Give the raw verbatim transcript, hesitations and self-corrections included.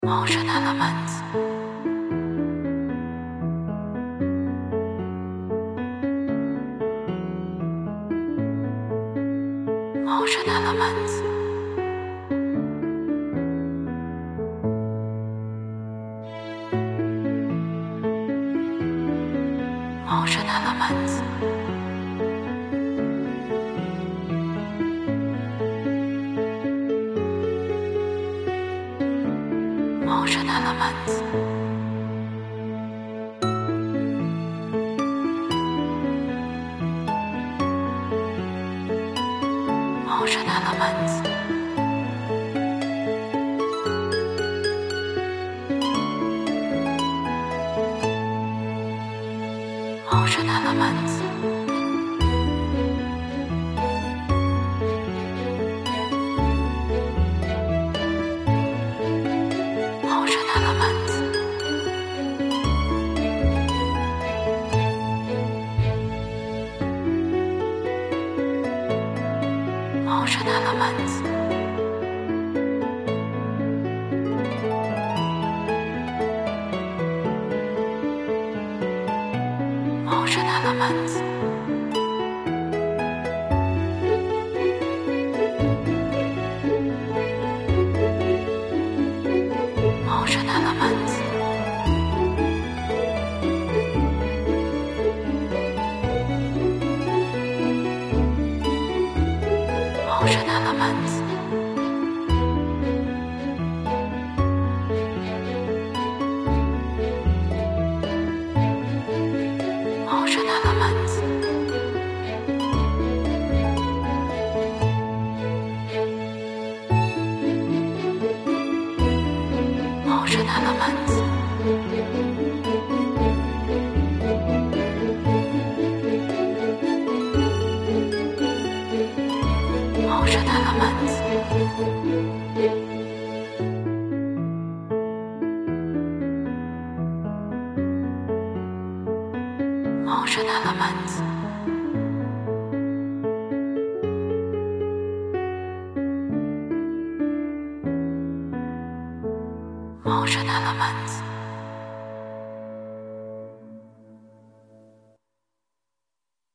Emotional Elements. Emotional Elements. Emotional Elements. Emotional Elements. Emotional Elements. Emotional Elements. Emotional Elements. Emotional Elements. Emotional Elements. Emotional Elements. Emotional Elements. Emotional Elements. Emotional Elements. Emotional Elements. Emotional Elements. Emotional Elements.